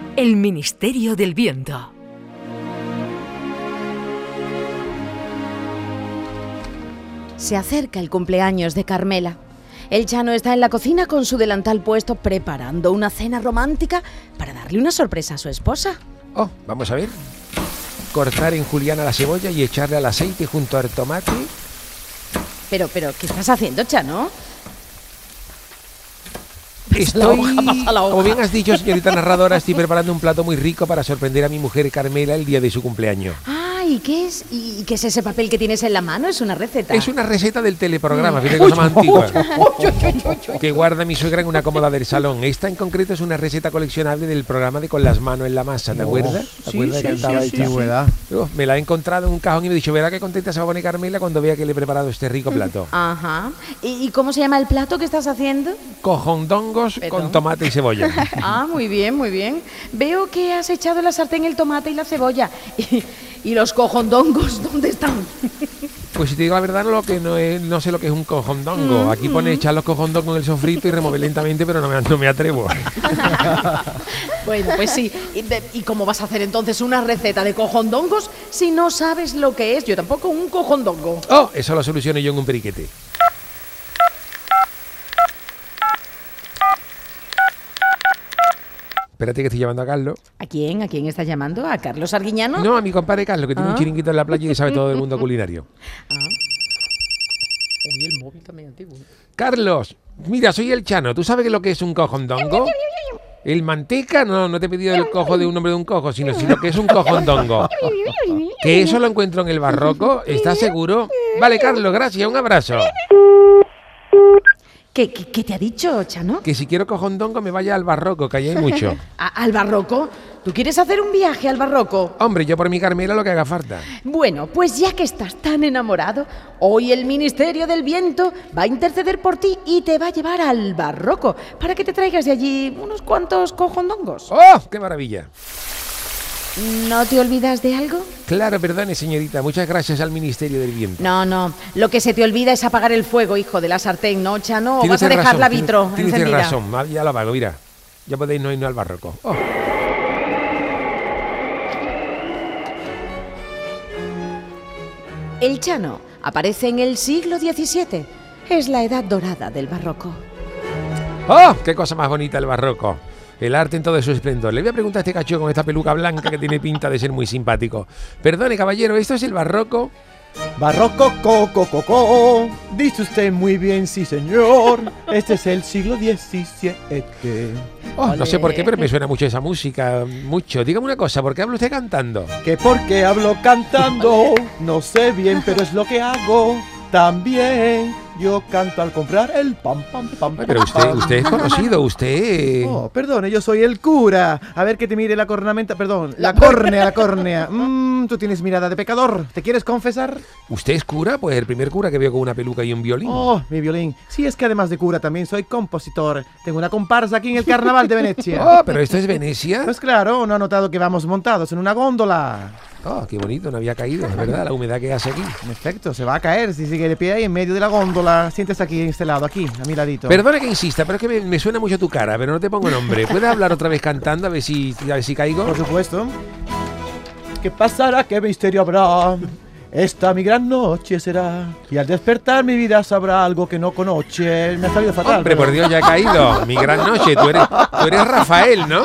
El Ministerio del Viento. Se acerca el cumpleaños de Carmela. El Chano está en la cocina con su delantal puesto preparando una cena romántica para darle una sorpresa a su esposa. Oh, vamos a ver. Cortar en juliana la cebolla y echarle al aceite junto al tomate. Pero, ¿qué estás haciendo, Chano? Estoy, pasa la hoja. como bien has dicho, señorita narradora, estoy preparando un plato muy rico para sorprender a mi mujer Carmela el día de su cumpleaños. ¿Y qué es? ¿Y qué es ese papel que tienes en la mano? ¿Es una receta? Es una receta del teleprograma, fíjate, cosa más antigua, que guarda mi suegra en una cómoda del salón. Esta en concreto es una receta coleccionable del programa de Con las manos en la masa, ¿te acuerdas? ¿Te acuerdas que estaba hecha? Me la he encontrado en un cajón y me he dicho, verá qué contenta se va a poner Carmela cuando vea que le he preparado este rico plato. Ajá. ¿Y cómo se llama el plato que estás haciendo? Cojondongos con tomate y cebolla. Muy bien, muy bien. Veo que has echado en la sartén el tomate y la cebolla. ¿Y los cojondongos dónde están? Pues si te digo la verdad, no sé lo que es un cojondongo. Aquí pone echar los cojondongos en el sofrito y remover lentamente, pero no me atrevo. Bueno, pues sí. ¿Y cómo vas a hacer entonces una receta de cojondongos si no sabes lo que es? Yo tampoco un cojondongo. Oh, eso lo soluciono yo en un periquete. Espérate que estoy llamando a Carlos. ¿A quién? ¿A quién estás llamando? ¿A Carlos Arguiñano? No, a mi compadre Carlos, que tiene un chiringuito en la playa y sabe todo del mundo culinario. Uy, el móvil también antiguo. Carlos, mira, soy el Chano. ¿Tú sabes lo que es un cojondongo? ¿El manteca? No te he pedido el cojo de un nombre de un cojo, sino que es un cojondongo. ¿Que eso lo encuentro en el barroco? ¿Estás seguro? Vale, Carlos, gracias. Un abrazo. ¿Qué te ha dicho, Chano? Que si quiero cojondongo me vaya al barroco, que ahí hay mucho. ¿Al barroco? ¿Tú quieres hacer un viaje al barroco? Hombre, yo por mi Carmela lo que haga falta. Bueno, pues ya que estás tan enamorado, hoy el Ministerio del Viento va a interceder por ti y te va a llevar al barroco para que te traigas de allí unos cuantos cojondongos. ¡Oh, qué maravilla! ¿No te olvidas de algo? Claro, perdone, señorita. Muchas gracias al Ministerio del Viento. No. Lo que se te olvida es apagar el fuego, hijo de la sartén, ¿no, Chano? ¿O Tienes vas a dejar razón, la vitro Tienes encendida? razón. Ya lo apago, mira. Ya podéis no irnos al barroco. Oh. El Chano aparece en el siglo XVII. Es la edad dorada del barroco. ¡Oh! ¡Qué cosa más bonita el barroco! El arte en todo su esplendor. Le voy a preguntar a este cacho con esta peluca blanca que tiene pinta de ser muy simpático. Perdone, caballero, ¿esto es el barroco? Barroco, coco. Dice usted muy bien, sí, señor. Este es el siglo XVII. Oh, no sé por qué, pero me suena mucho esa música. Mucho. Dígame una cosa, ¿por qué habla usted cantando? ¿Que por qué hablo cantando? No sé bien, pero es lo que hago. También yo canto al comprar el pam. Ay, pero usted es conocido, usted... Oh, perdone, yo soy el cura. A ver que te mire la cornamenta, perdón, la córnea. Tú tienes mirada de pecador. ¿Te quieres confesar? ¿Usted es cura? Pues el primer cura que veo con una peluca y un violín. Oh, mi violín. Sí, es que además de cura también soy compositor. Tengo una comparsa aquí en el Carnaval de Venecia. Oh, pero ¿esto es Venecia? Pues claro, ¿no ha notado que vamos montados en una góndola? Oh, qué bonito, no había caído, es verdad, la humedad que hace aquí. En efecto, se va a caer si sigue de pie ahí en medio de la góndola. Siéntese aquí, en este lado, aquí, a mi ladito. Perdona que insista, pero es que me suena mucho tu cara, pero no te pongo nombre. ¿Puedes hablar otra vez cantando a ver si caigo? Por supuesto. ¿Qué pasará? ¿Qué misterio habrá? Esta mi gran noche será. Y al despertar mi vida sabrá algo que no conoce. Me ha salido fatal. Hombre, por Dios, ya ha caído. Mi gran noche. Tú eres Rafael, ¿no?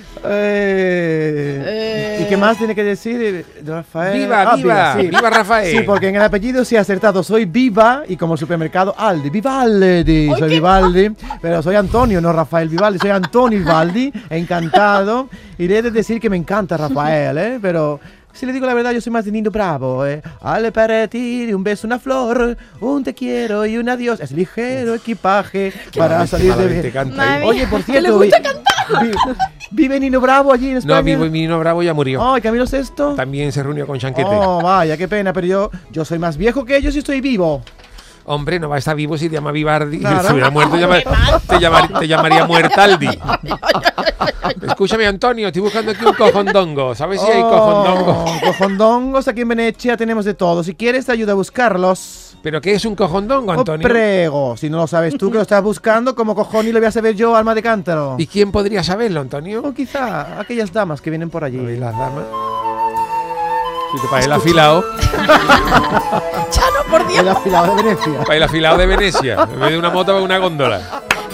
¿Y qué más tiene que decir Rafael? Viva Rafael. Sí, porque en el apellido sí he acertado. Soy Viva y como supermercado Aldi. Vivaldi. Soy Vivaldi. Pero soy Antonio, no Rafael Vivaldi. Soy Antonio Vivaldi. Encantado. Y he de decir que me encanta Rafael, pero... Si le digo la verdad, yo soy más de Nino Bravo, Ale para ti, un beso, una flor, un te quiero y un adiós. Es ligero equipaje para salir de bien. Oye, por cierto, ¿vive Nino Bravo allí en España? No, Nino Bravo ya murió. ¿Y Camilo Sesto? También se reunió con Chanquete. Oh, vaya, qué pena, pero yo soy más viejo que ellos y estoy vivo. Hombre, no va a estar vivo si te llama Vivaldi. Claro. Si hubiera muerto, te llamaría Muertaldi. Escúchame, Antonio, estoy buscando aquí un cojondongo. ¿Sabes si hay cojondongos? Cojondongos aquí en Venecia tenemos de todo. Si quieres, te ayudo a buscarlos. ¿Pero qué es un cojondongo, Antonio? Prego, si no lo sabes tú que lo estás buscando, ¿cómo cojones lo voy a saber yo, alma de cántaro? ¿Y quién podría saberlo, Antonio? O quizá aquellas damas que vienen por allí. ¿Veis las damas? Si te parece el afilado. Chano, por Dios. El afilado de Venecia. Para el afilado de Venecia. En vez de una moto, va una góndola.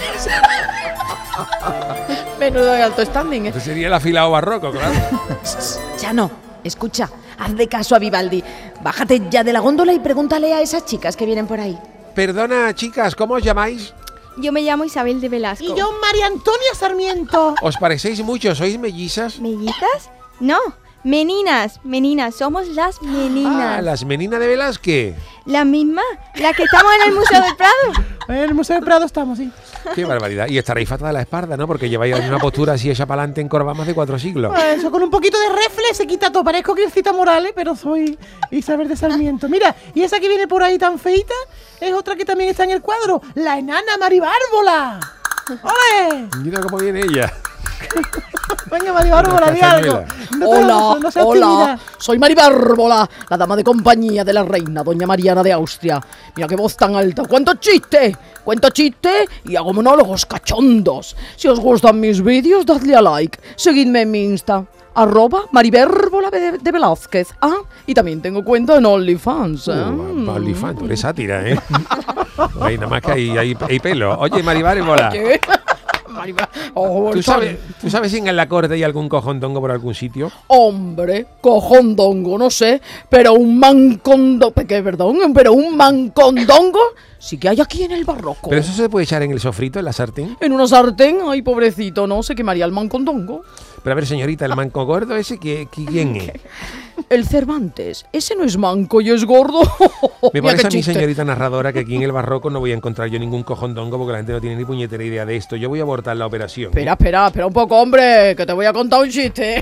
Menudo de alto standing, ¿eh? Ese sería el afilado barroco, claro. Chano, escucha, hazle caso a Vivaldi. Bájate ya de la góndola y pregúntale a esas chicas que vienen por ahí. Perdona, chicas, ¿cómo os llamáis? Yo me llamo Isabel de Velasco. Y yo, María Antonia Sarmiento. ¿Os parecéis mucho? ¿Sois mellizas? ¿Mellizas? No, meninas, somos las meninas. Ah, las meninas de Velázquez. La misma, la que estamos en el Museo del Prado. En el Museo del Prado estamos, sí. Qué barbaridad. Y estaréis fatal de la espalda, ¿no? Porque lleváis la misma postura así hecha para adelante encorvada más de 4 siglos. Eso con un poquito de reflex se quita todo. Parezco Cristina Morales, pero soy Isabel de Sarmiento. Mira, y esa que viene por ahí tan feita es otra que también está en el cuadro, la enana Maribárbola. ¡Ole! Mira cómo viene ella. Venga, Maribárbola, di algo. Hola, No seas hola, tímida. soy Maribárbola, la dama de compañía de la reina, doña Mariana de Austria. Mira qué voz tan alta, cuento chistes y hago monólogos cachondos. Si os gustan mis vídeos, dadle a like, seguidme en mi Insta, @Maribérbola de Velázquez. Y también tengo cuenta en OnlyFans. OnlyFans, tú eres sátira, ¿eh? Ahí nada más que hay pelo. Oye, Maribárbola. ¿Qué? ¿Tú sabes si en la corte hay algún cojondongo por algún sitio? Hombre, cojondongo, no sé, pero un mancondongo, pero un mancondongo sí que hay aquí en el barroco. ¿Pero eso se puede echar en el sofrito, en la sartén? En una sartén, ay pobrecito, no se quemaría el mancondongo. Pero a ver, señorita, el manco gordo ese, ¿quién es? El Cervantes, ese no es manco y es gordo. Me Mira parece qué a mí, chiste. señorita narradora, que aquí en el barroco no voy a encontrar yo ningún cojondongo porque la gente no tiene ni puñetera idea de esto. Yo voy a abortar la operación. Espera un poco, hombre, que te voy a contar un chiste.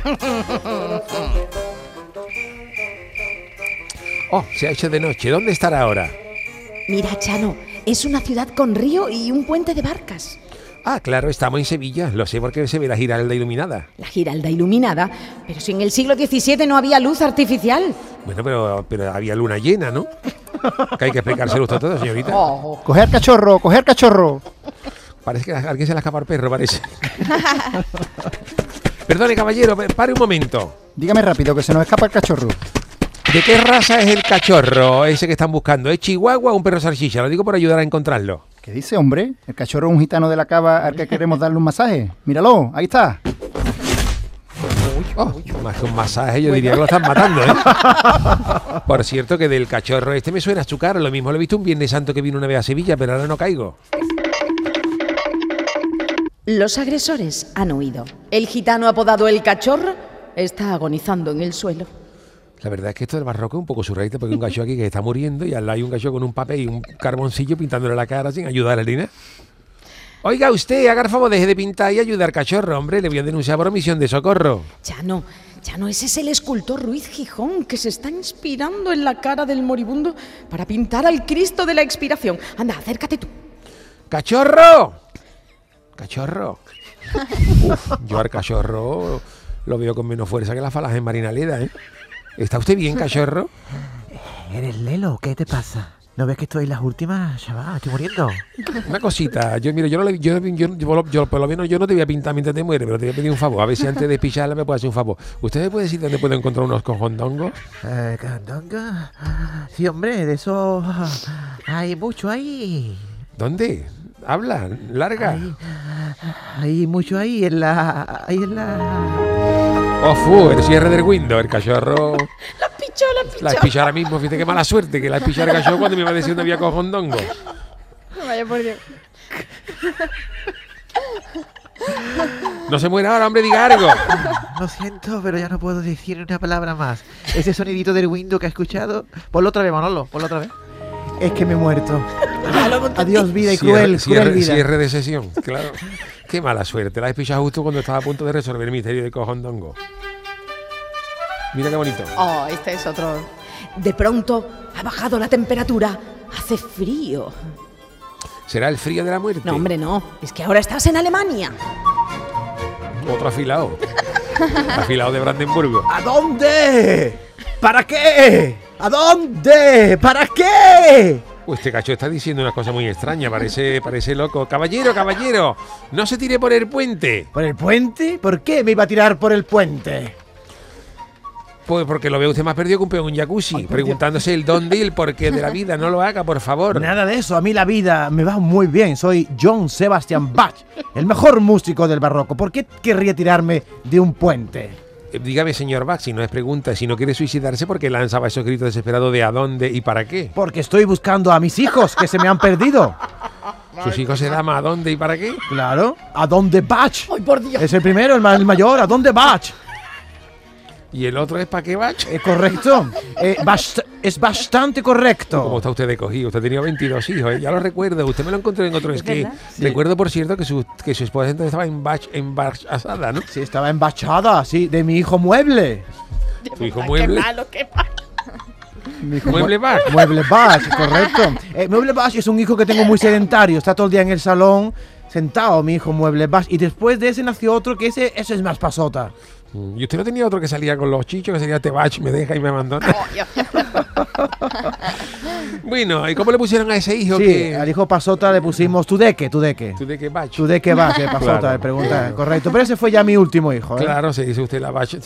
Oh, se ha hecho de noche. ¿Dónde estará ahora? Mira, Chano, es una ciudad con río y un puente de barcas. Ah, claro, estamos en Sevilla. Lo sé porque se ve la Giralda iluminada. La Giralda iluminada, pero si en el siglo XVII no había luz artificial. Bueno, pero había luna llena, ¿no? Que hay que explicárselo usted todo, señorita. Oh. Coger cachorro. Parece que a alguien se le escapa el perro, parece. Perdone, caballero, pare un momento. Dígame rápido, que se nos escapa el cachorro. ¿De qué raza es el cachorro ese que están buscando? ¿Es chihuahua o un perro salchicha? Lo digo por ayudar a encontrarlo. ¿Qué dice, hombre? El cachorro es un gitano de la cava al que queremos darle un masaje. Míralo, ahí está. Oh, más que un masaje, yo diría que lo están matando, ¿eh? Por cierto, que del cachorro este me suena a su cara. Lo mismo lo he visto un Viernes Santo que vino una vez a Sevilla, pero ahora no caigo. Los agresores han huido. El gitano apodado el Cachorro está agonizando en el suelo. La verdad es que esto del barroco es un poco surrealista porque hay un gallo aquí que está muriendo y al lado hay un gallo con un papel y un carboncillo pintándole la cara sin ayudar a Lina. Oiga usted, haga el favor, deje de pintar y ayudar, cachorro, hombre, le voy a denunciar por omisión de socorro. Chano, ese es el escultor Ruiz Gijón que se está inspirando en la cara del moribundo para pintar al Cristo de la expiración. Anda, acércate tú. ¡Cachorro! ¡Cachorro! Uf, yo al cachorro lo veo con menos fuerza que la falange en Marinaleda, ¿eh? ¿Está usted bien, cachorro? ¿Eres Lelo? ¿Qué te pasa? ¿No ves que estoy en las últimas, chaval? Estoy muriendo. Una cosita, yo por lo menos yo no te voy a pintar mientras te mueres, pero te voy a pedir un favor. A ver si antes de picharla me puede hacer un favor. ¿Usted me puede decir dónde puedo encontrar unos cojondongos? ¿Candonga? Sí, hombre, de eso hay mucho ahí. ¿Dónde? Habla, larga. Hay mucho ahí en la... El cierre del window, el cachorro. La pichó. La he pichado ahora mismo, fíjate qué mala suerte que la he pichado el cachorro cuando me iba a decir dónde había cojondongo. Vaya por Dios. No se muera ahora, hombre, diga algo. Lo siento, pero ya no puedo decir una palabra más. Ese sonidito del window que ha escuchado... Ponlo otra vez, Manolo, ponlo otra vez. Es que me he muerto. Adiós, vida y cruel vida. Cierre de sesión, claro. Qué mala suerte, la he pichado justo cuando estaba a punto de resolver el misterio de cojondongo. Mira qué bonito. Oh, este es otro. De pronto ha bajado la temperatura. Hace frío. ¿Será el frío de la muerte? No, hombre, no. Es que ahora estás en Alemania. Otro afilado. Afilado de Brandenburgo. ¿A dónde? ¿Para qué? ¿A dónde? ¿Para qué? Este cacho está diciendo una cosa muy extraña, parece loco. Caballero, no se tire por el puente. ¿Por el puente? ¿Por qué me iba a tirar por el puente? Pues porque lo ve usted más perdido que un peón en un jacuzzi, preguntándose el dónde y el porqué de la vida. No lo haga, por favor. Nada de eso, a mí la vida me va muy bien. Soy Johann Sebastian Bach, el mejor músico del barroco. ¿Por qué querría tirarme de un puente? Dígame, señor Bach, si no es pregunta, si no quiere suicidarse, ¿por qué lanzaba esos gritos desesperados de a dónde y para qué? Porque estoy buscando a mis hijos que se me han perdido. ¿Sus hijos se llaman a dónde y para qué? Claro, ¿a dónde Bach? ¡Ay, por Dios! Es el primero, el mayor, ¿a dónde Bach? ¿Y el otro es para qué Bach? ¿Es correcto? Es bastante correcto. ¿Cómo está usted de cogido? Usted ha tenido 22 hijos, ¿eh? Ya lo recuerdo. Usted me lo encontró en otro esquí. Sí. Recuerdo, por cierto, que su esposa entonces estaba en Bach asada, ¿no? Sí, estaba embachada, sí, de mi hijo Mueble. ¿Tu hijo Mueble? ¡Qué malo, qué malo! Mueble Bach. Mueble Bach, correcto. Mueble Bach es un hijo que tengo muy sedentario. Está todo el día en el salón, sentado, mi hijo Mueble Bach. Y después de ese nació otro que ese es más pasota. ¿Y usted no tenía otro que salía con los chichos, que sería Tebach, me deja y me abandona? Bueno, ¿y cómo le pusieron a ese hijo? Sí, al hijo pasota le pusimos Tudeque Bach, pasota, Claro. pregunta, correcto. Pero ese fue ya mi último hijo, ¿eh? Claro, se dice usted la Bach.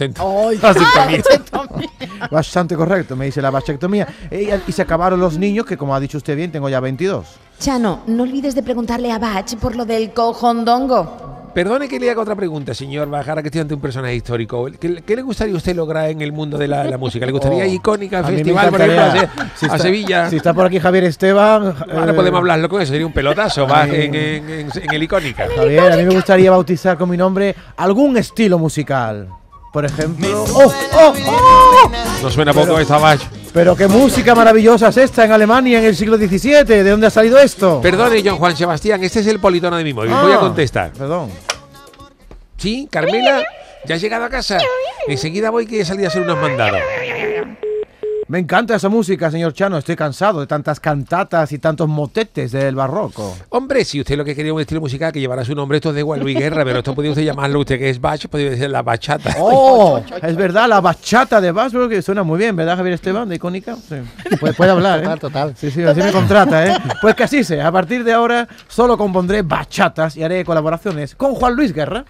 Bastante correcto, me dice la bachectomía. Y se acabaron los niños, que como ha dicho usted bien, tengo ya 22. Chano, no olvides de preguntarle a Bach por lo del cojondongo. Perdone que le haga otra pregunta, señor Bach, ahora que estoy ante un personaje histórico. ¿Qué le gustaría a usted lograr en el mundo de la música? ¿Le gustaría icónica festival, por ejemplo, a Sevilla? Si está por aquí Javier Esteban... Ahora podemos hablarlo con eso, sería un pelotazo, Bach en el icónica. Javier, a mí me gustaría bautizar con mi nombre algún estilo musical. Por ejemplo... No suena poco esta Bach. Pero qué música maravillosa es esta en Alemania en el siglo XVII. ¿De dónde ha salido esto? Perdone, John Juan Sebastián, este es el politono de mi móvil. Voy a contestar. Perdón. Sí, Carmela, ¿ya has llegado a casa? Enseguida voy que he salido a hacer unos mandados. Me encanta esa música, señor Chano. Estoy cansado de tantas cantatas y tantos motetes del barroco. Hombre, si usted lo que quería un estilo musical que llevara su nombre, esto es de Juan Luis Guerra, pero esto podría usted llamarlo usted que es Bach, podría ser la bachata. ¡Oh! Es verdad, la bachata de Bach, que suena muy bien, ¿verdad, Javier Esteban, de icónica? Sí. Puede hablar, ¿eh? Total. Sí, así me contrata, ¿eh? Pues que así sea. A partir de ahora solo compondré bachatas y haré colaboraciones con Juan Luis Guerra.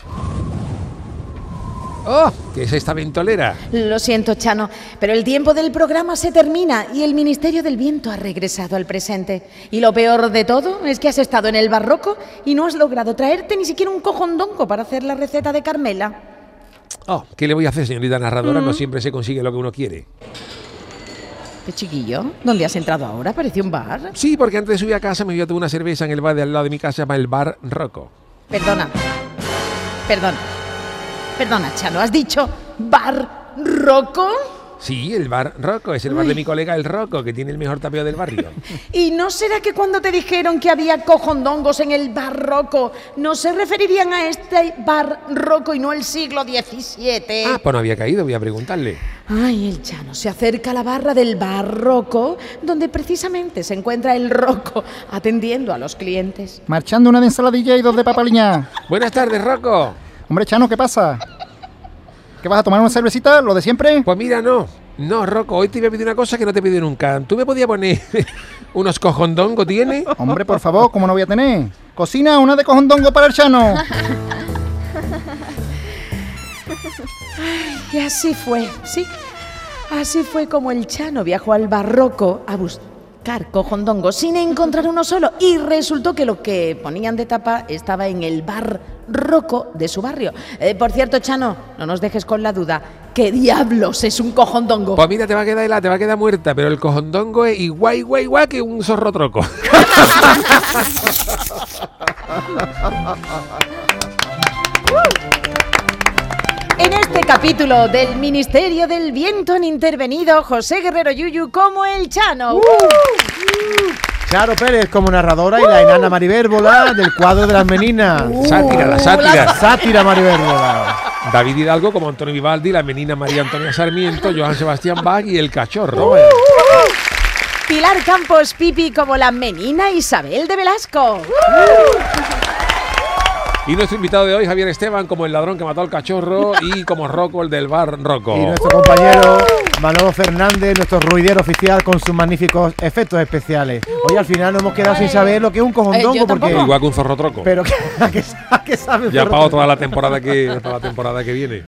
¡Oh! ¿Qué es esta ventolera? Lo siento, Chano, pero el tiempo del programa se termina y el Ministerio del Viento ha regresado al presente. Y lo peor de todo es que has estado en el barroco y no has logrado traerte ni siquiera un cojondongo para hacer la receta de Carmela. Oh, ¿qué le voy a hacer, señorita narradora? No siempre se consigue lo que uno quiere. ¿Qué chiquillo? ¿Dónde has entrado ahora? ¿Parece un bar? Sí, porque antes de subir a casa me iba a tomar una cerveza en el bar de al lado de mi casa, se llama el Bar Rocco. Perdona, Chano, ¿has dicho bar roco? Sí, el Bar Rocco, es el bar de mi colega el Rocco, que tiene el mejor tapeo del barrio. ¿Y no será que cuando te dijeron que había cojondongos en el barroco, no se referirían a este barroco y no el siglo XVII? Ah, pues no había caído, voy a preguntarle. Ay, el Chano se acerca a la barra del barroco, donde precisamente se encuentra el Rocco atendiendo a los clientes. Marchando una de ensaladilla y dos de papaliña. Buenas tardes, Rocco. Hombre, Chano, ¿qué pasa? ¿Qué vas a tomar una cervecita? ¿Lo de siempre? Pues mira, no, Rocco, hoy te voy a pedir una cosa que no te he pedido nunca. ¿Tú me podías poner unos cojondongos, tiene? Hombre, por favor, ¿cómo no voy a tener? Cocina una de cojondongo para el Chano. Y así fue, sí. Así fue como el Chano viajó al barroco a buscar cojondongos sin encontrar uno solo. Y resultó que lo que ponían de tapa estaba en el bar roco de su barrio. Por cierto, Chano, no nos dejes con la duda. ¿Qué diablos es un cojondongo? Pues mira, te va a quedar helada, te va a quedar muerta, pero el cojondongo es igual que un zorro troco. En este capítulo del Ministerio del Viento han intervenido José Guerrero Yuyu como el Chano. Charo Pérez como narradora y la enana Maribérbola del cuadro de las meninas. La sátira. Sátira Maribérbola. David Hidalgo como Antonio Vivaldi, la menina María Antonia Sarmiento, Johann Sebastián Bach y el cachorro. Pilar Campos Pipi como la menina Isabel de Velasco. Y nuestro invitado de hoy, Javier Esteban, como el ladrón que mató al cachorro y como Rocco, el del bar Rocco. Y nuestro compañero Manolo Fernández, nuestro ruidero oficial con sus magníficos efectos especiales. Hoy al final nos hemos quedado sin saber lo que es un cojondongo yo porque... tampoco. Igual que un zorro troco. Pero ¿a qué sabe un Ya zorro para troco? toda la temporada que viene.